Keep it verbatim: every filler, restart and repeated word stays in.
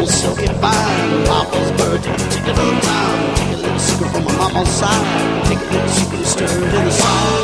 silky fine. Papa's birthday, take a little time. Take a little secret from my mama's side. Take a little secret and stir it in the song.